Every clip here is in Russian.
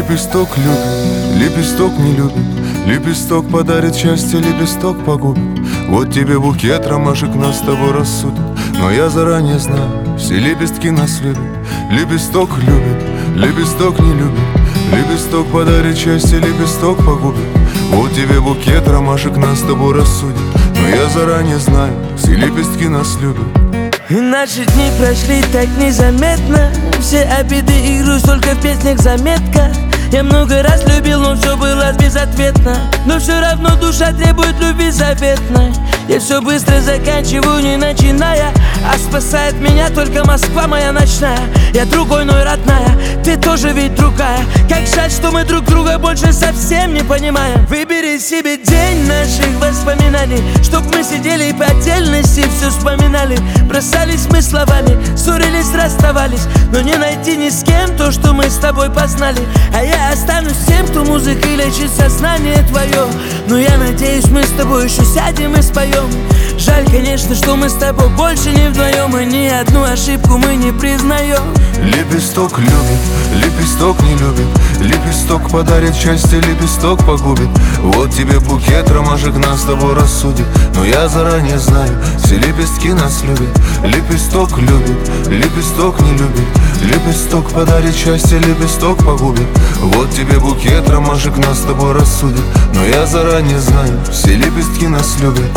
Лепесток любит, лепесток не любит. Лепесток подарит счастье, лепесток погубит. Вот тебе букет ромашек нас с тобой рассудит. Но я заранее знаю, все лепестки нас любят. Лепесток любит, лепесток не любит. Лепесток подарит счастье, лепесток погубит. Вот тебе букет ромашек нас с тобой рассудит. Но я заранее знаю, все лепестки нас любят. И наши дни прошли так незаметно. Все обиды и грусть только в песнях заметка. Я много раз любил, но все было безответно. Но все равно душа требует любви заветной. Я все быстро заканчиваю, не начиная. А спасает меня только Москва моя ночная. Я другой, но и родная, ты тоже ведь другая. Как жаль, что мы друг друга больше совсем не понимаем. Выбери себе день наших воспоминаний, чтоб мы сидели и по отдельности все вспоминали. Бросались мы словами, ссорились, расставались, но не найти ни с кем то, что мы с тобой познали. А я останусь тем, кто музыкой лечит сознание твое. Но я надеюсь, мы с тобой еще сядем и споем. Жаль, конечно, что мы с тобой больше не вдвоем. И ни одну ошибку мы не признаем. Лепесток любит, лепесток не любит. Лепесток подарит счастье, лепесток погубит. Вот тебе букет ромашек нас с тобой рассудит. Но я заранее знаю, все лепестки нас любят. Лепесток любит, лепесток не любит. Лепесток подарит счастье, лепесток погубит. Вот тебе букет ромашек нас с тобой рассудит. Но я заранее знаю, все лепестки нас любят.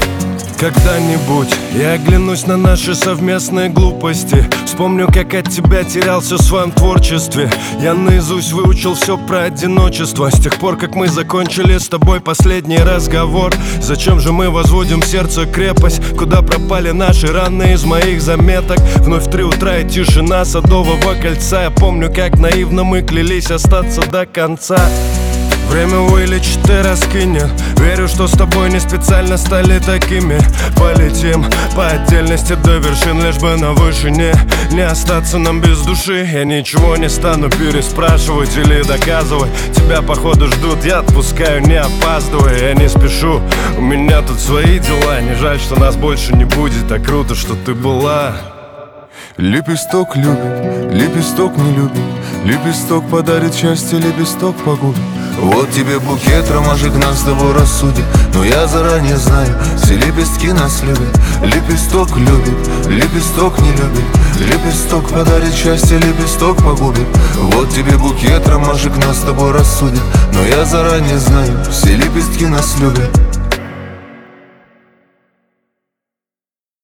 Когда-нибудь я оглянусь на наши совместные глупости. Вспомню, как от тебя терялся в своем творчестве. Я наизусть выучил все про одиночество. С тех пор, как мы закончили с тобой последний разговор. Зачем же мы возводим в сердце крепость? Куда пропали наши раны из моих заметок? Вновь 3 утра и тишина Садового кольца. Я помню, как наивно мы клялись остаться до конца. Время вылечит и раскинет. Верю, что с тобой не специально стали такими. Полетим по отдельности до вершин, лишь бы на вышине не остаться нам без души. Я ничего не стану переспрашивать или доказывать. Тебя походу ждут, я отпускаю, не опаздывая. Я не спешу, у меня тут свои дела. Не жаль, что нас больше не будет, а круто, что ты была. Лепесток любит, лепесток не любит. Лепесток подарит счастье, лепесток погубит. Вот тебе букет ромашек нас с тобой рассудит. Но я заранее знаю, все лепестки нас любят. Лепесток любит, лепесток не любит. Лепесток подарит счастье, лепесток погубит. Вот тебе букет ромашек нас с тобой рассудит. Но я заранее знаю, все лепестки нас любят.